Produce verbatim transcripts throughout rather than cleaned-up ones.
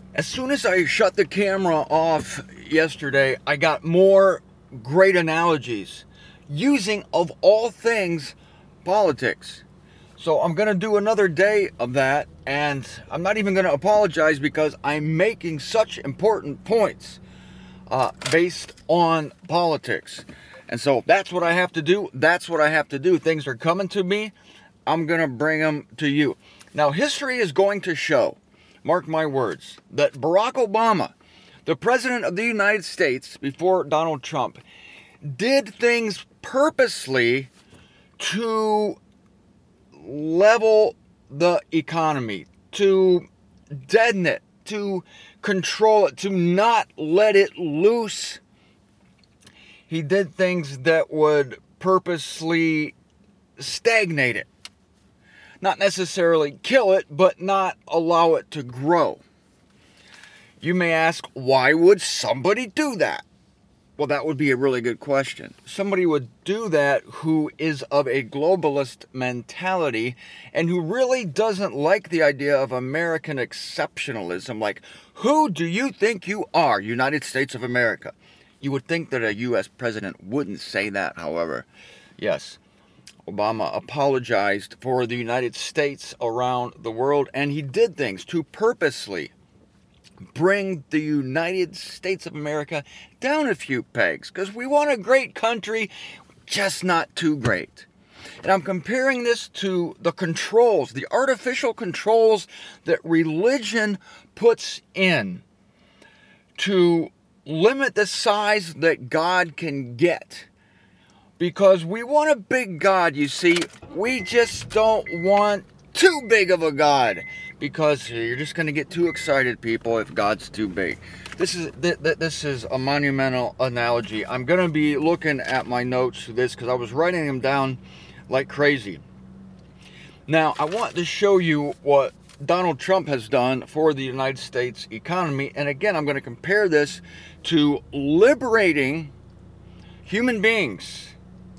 As soon as I shut the camera off yesterday, I got more great analogies using, of all things, politics. So I'm going to do another day of that, and I'm not even going to apologize because I'm making such important points uh, based on politics. And so that's what I have to do. That's what I have to do. Things are coming to me. I'm going to bring them to you. Now, history is going to show, mark my words, that Barack Obama, the President of the United States before Donald Trump, did things purposely to level the economy, to deaden it, to control it, to not let it loose. He did things that would purposely stagnate it. Not necessarily kill it, but not allow it to grow. You may ask, why would somebody do that? Well, that would be a really good question. Somebody would do that who is of a globalist mentality and who really doesn't like the idea of American exceptionalism. Like, who do you think you are, United States of America? You would think that a U S president wouldn't say that, however. Yes, Obama apologized for the United States around the world, and he did things to purposely bring the United States of America down a few pegs, because we want a great country, just not too great. And I'm comparing this to the controls, the artificial controls that religion puts in to limit the size that God can get. Because we want a big God, you see. We just don't want too big of a God. Because you're just going to get too excited, people, if God's too big. This is th- th- this is a monumental analogy. I'm going to be looking at my notes for this because I was writing them down like crazy. Now, I want to show you what Donald Trump has done for the United States economy. And again, I'm going to compare this to liberating human beings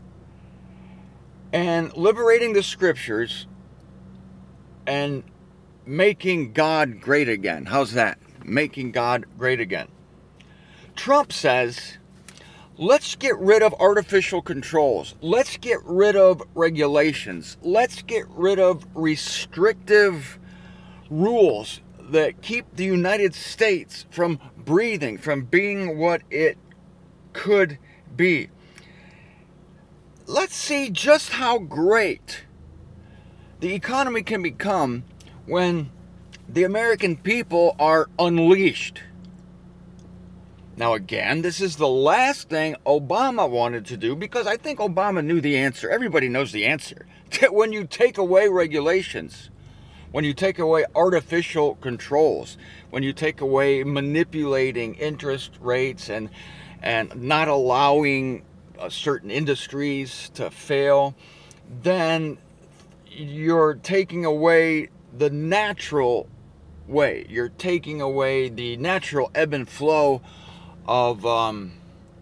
and liberating the scriptures and making God great again. How's that? Making God great again. Trump says, let's get rid of artificial controls. Let's get rid of regulations. Let's get rid of restrictive rules that keep the United States from breathing, from being what it could be. Let's see just how great the economy can become when the American people are unleashed. Now again, this is the last thing Obama wanted to do because I think Obama knew the answer. Everybody knows the answer. When you take away regulations, when you take away artificial controls, when you take away manipulating interest rates and, and not allowing uh, certain industries to fail, then you're taking away the natural way. You're taking away the natural ebb and flow of um,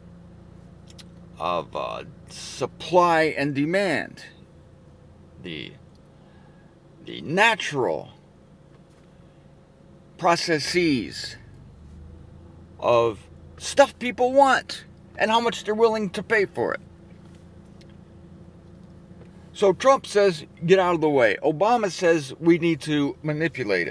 of uh, supply and demand. The the natural processes of stuff people want and how much they're willing to pay for it. So Trump says, get out of the way. Obama says we need to manipulate it.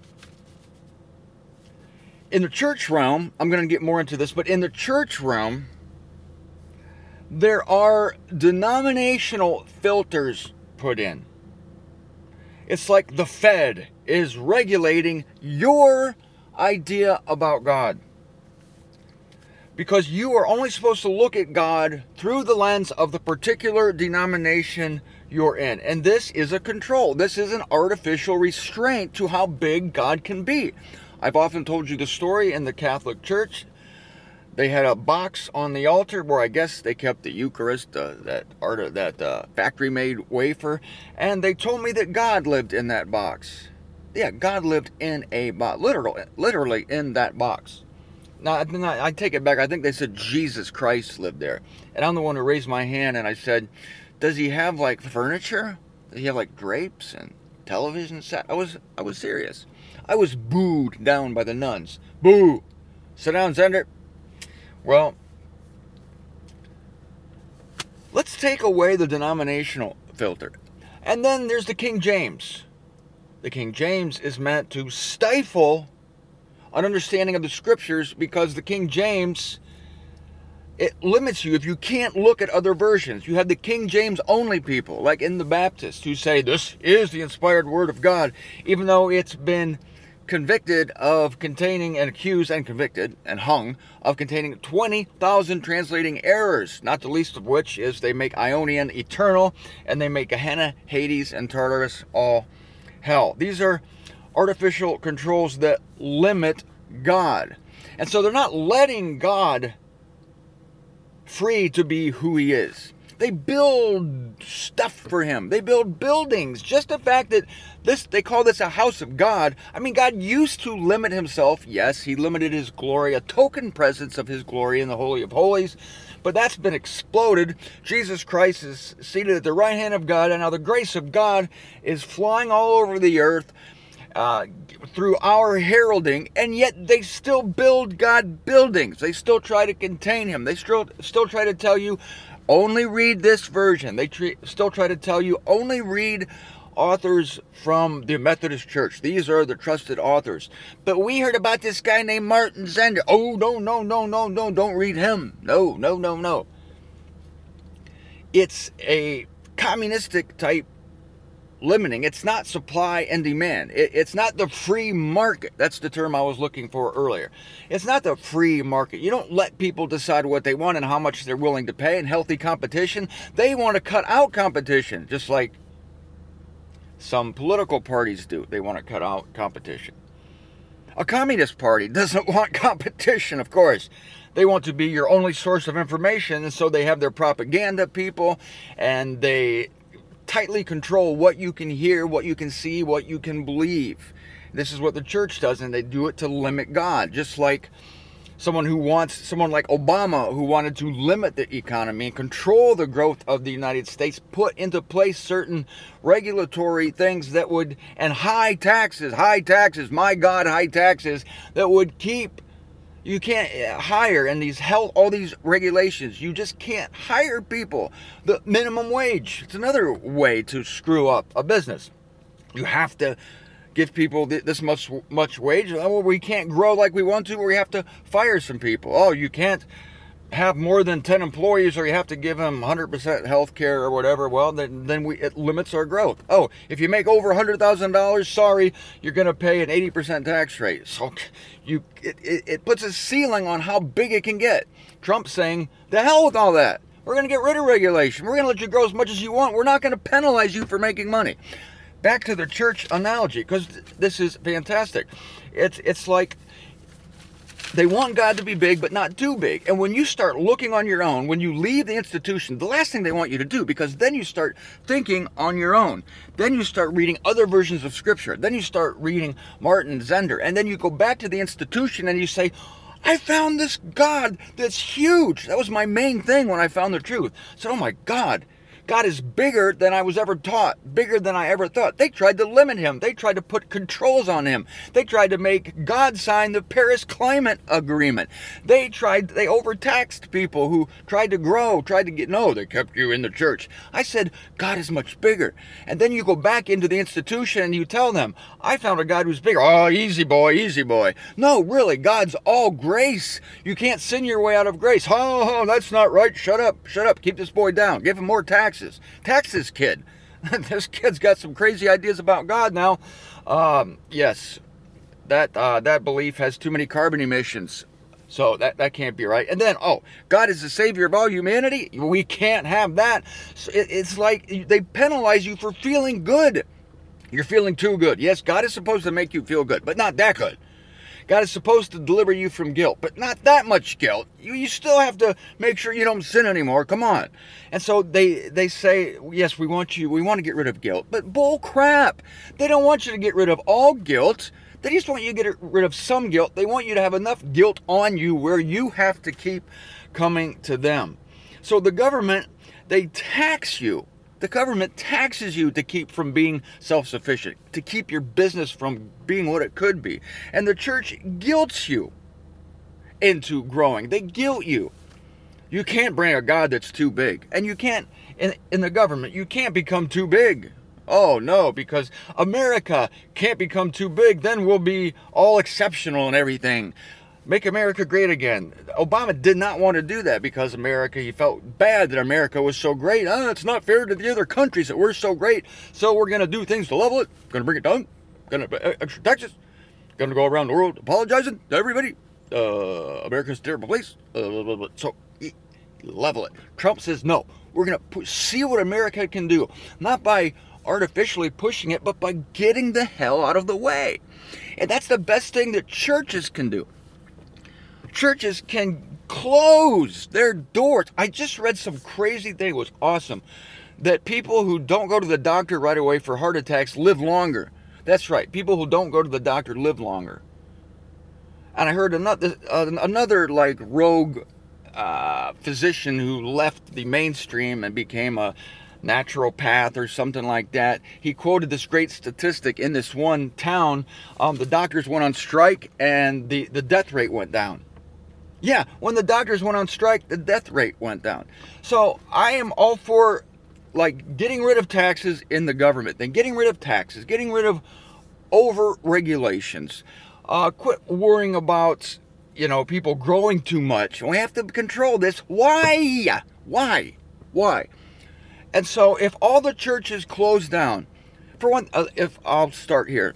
In the church realm, I'm going to get more into this, but in the church realm, there are denominational filters put in. It's like the Fed is regulating your idea about God. Because you are only supposed to look at God through the lens of the particular denomination you're in. And this is a control. This is an artificial restraint to how big God can be. I've often told you the story in the Catholic Church. They had a box on the altar where I guess they kept the Eucharist, uh, that art, that uh, factory-made wafer. And they told me that God lived in that box. Yeah, God lived in a box. Literally, literally in that box. Now, I take it back. I think they said Jesus Christ lived there. And I'm the one who raised my hand and I said, does he have like furniture? Does he have like drapes and television set? I was I was serious. I was booed down by the nuns. Boo! Sit down, Zender. Well, let's take away the denominational filter. And then there's the King James. The King James is meant to stifle an understanding of the scriptures, because the King James, it limits you if you can't look at other versions. You have the King James only people, like in the Baptists, who say this is the inspired word of God, even though it's been convicted of containing and accused and convicted and hung of containing twenty thousand translating errors, not the least of which is they make Ionian eternal, and they make Gehenna, Hades, and Tartarus all hell. These are artificial controls that limit God. And so they're not letting God free to be who he is. They build stuff for him. They build buildings. Just the fact that this, they call this a house of God. I mean, God used to limit himself. Yes, he limited his glory, a token presence of his glory in the Holy of Holies. But that's been exploded. Jesus Christ is seated at the right hand of God, and now the grace of God is flying all over the earth uh, through our heralding, and yet they still build God buildings. They still try to contain him. They still, still try to tell you, only read this version. They tre- still try to tell you, only read authors from the Methodist Church. These are the trusted authors. But we heard about this guy named Martin Zender. Oh, no, no, no, no, no, don't read him. No, no, no, no. It's a communistic type limiting. It's not supply and demand. It, it's not the free market. That's the term I was looking for earlier. It's not the free market. You don't let people decide what they want and how much they're willing to pay. And healthy competition, they want to cut out competition, just like some political parties do. They want to cut out competition. A communist party doesn't want competition, of course. They want to be your only source of information, and so they have their propaganda people, and they tightly control what you can hear, what you can see, what you can believe. This is what the church does, and they do it to limit God. Just like someone who wants, someone like Obama, who wanted to limit the economy and control the growth of the United States, put into place certain regulatory things that would, and high taxes, high taxes, my God, high taxes, that would keep, you can't hire, and these health, all these regulations, you just can't hire people. The minimum wage, it's another way to screw up a business. You have to give people this much much wage. Oh, we can't grow like we want to, or we have to fire some people. Oh, you can't have more than ten employees, or you have to give them one hundred percent health care or whatever. Well, then, then we, it limits our growth. Oh, if you make over one hundred thousand dollars, sorry, you're going to pay an eighty percent tax rate. So you, it, it, it puts a ceiling on how big it can get. Trump's saying, the hell with all that. We're going to get rid of regulation. We're going to let you grow as much as you want. We're not going to penalize you for making money. Back to the church analogy, because this is fantastic. It's it's like they want God to be big, but not too big. And when you start looking on your own, when you leave the institution, the last thing they want you to do, because then you start thinking on your own. Then you start reading other versions of Scripture. Then you start reading Martin Zender. And then you go back to the institution and you say, I found this God that's huge. That was my main thing when I found the truth. I said, oh my God. God is bigger than I was ever taught, bigger than I ever thought. They tried to limit him. They tried to put controls on him. They tried to make God sign the Paris Climate Agreement. They tried, they overtaxed people who tried to grow, tried to get, no, they kept you in the church. I said, God is much bigger. And then you go back into the institution and you tell them, I found a God who's bigger. Oh, easy boy, easy boy. No, really, God's all grace. You can't sin your way out of grace. Oh, that's not right. Shut up, shut up. Keep this boy down. Give him more taxes. Tax this kid. This kid's got some crazy ideas about God now. Um, yes, that uh, that belief has too many carbon emissions. So that, that can't be right. And then, oh, God is the savior of all humanity? We can't have that. So it, it's like they penalize you for feeling good. You're feeling too good. Yes, God is supposed to make you feel good, but not that good. God is supposed to deliver you from guilt, but not that much guilt. You, you still have to make sure you don't sin anymore. Come on. And so they, they say, yes, we want you, we want to get rid of guilt, but bull crap. They don't want you to get rid of all guilt. They just want you to get rid of some guilt. They want you to have enough guilt on you where you have to keep coming to them. So the government, they tax you The government taxes you to keep from being self-sufficient, to keep your business from being what it could be. And the church guilts you into growing. They guilt you. You can't bring a God that's too big. And you can't, in, in the government, you can't become too big. Oh, no, because America can't become too big. Then we'll be all exceptional and everything. Make America great again. Obama did not want to do that because America, he felt bad that America was so great. Oh, it's not fair to the other countries that we're so great. So we're going to do things to level it. Going to bring it down. Going to extra taxes. Going to go around the world apologizing to everybody. Uh, America's a terrible place. Uh, so level it. Trump says, no, we're going to see what America can do. Not by artificially pushing it, but by getting the hell out of the way. And that's the best thing that churches can do. Churches can close their doors. I just read some crazy thing. It was awesome. That people who don't go to the doctor right away for heart attacks live longer. That's right. People who don't go to the doctor live longer. And I heard another, uh, another like rogue uh, physician who left the mainstream and became a naturopath or something like that. He quoted this great statistic in this one town. Um, the doctors went on strike and the, the death rate went down. Yeah, when the doctors went on strike, the death rate went down. So I am all for like getting rid of taxes in the government, then getting rid of taxes, getting rid of over regulations. Uh, quit worrying about, you know, people growing too much. We have to control this. Why? Why? Why? And so if all the churches close down, for one, uh, if I'll start here.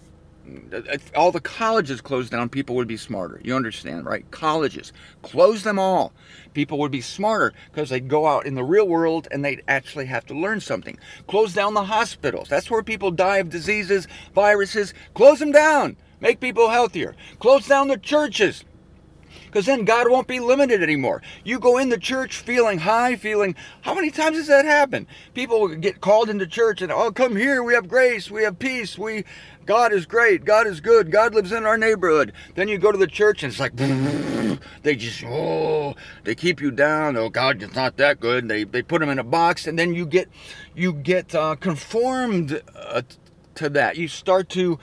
If all the colleges closed down, people would be smarter. You understand, right? Colleges. Close them all. People would be smarter because they'd go out in the real world and they'd actually have to learn something. Close down the hospitals. That's where people die of diseases, viruses. Close them down. Make people healthier. Close down the churches. Because then God won't be limited anymore. You go in the church feeling high, feeling... How many times has that happened? People get called into church and, oh, come here, we have grace, we have peace, we... God is great, God is good, God lives in our neighborhood. Then you go to the church and it's like... They just, oh, they keep you down. Oh, God, it's not that good. They they put them in a box and then you get, you get uh, conformed uh, to that. You start to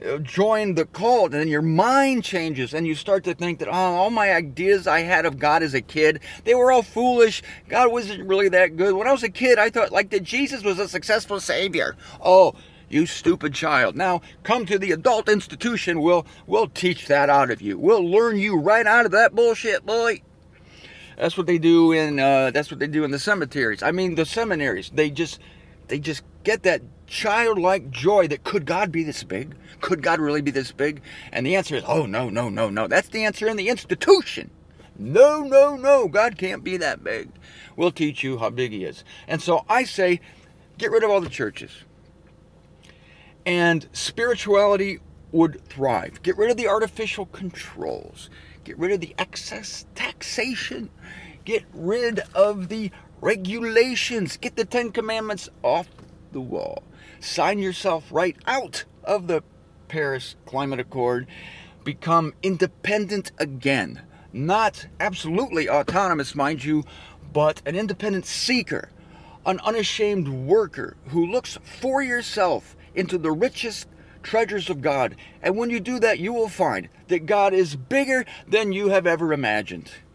join the cult and then your mind changes and you start to think that, oh, all my ideas I had of God as a kid, they were all foolish. God wasn't really that good. When I was a kid, I thought like that Jesus was a successful savior. Oh, you stupid child. Now come to the adult institution. We'll, we'll teach that out of you. We'll learn you right out of that bullshit, boy. That's what they do in, uh, that's what they do in the cemeteries. I mean, the seminaries, they just, they just get that childlike joy that could God be this big? Could God really be this big? And the answer is, oh, no, no, no, no. That's the answer in the institution. No, no, no. God can't be that big. We'll teach you how big he is. And so I say, get rid of all the churches. And spirituality would thrive. Get rid of the artificial controls. Get rid of the excess taxation. Get rid of the regulations. Get the Ten Commandments off the wall. Sign yourself right out of the Paris Climate Accord. Become independent again. Not absolutely autonomous, mind you, but an independent seeker. An unashamed worker who looks for yourself into the richest treasures of God. And when you do that, you will find that God is bigger than you have ever imagined.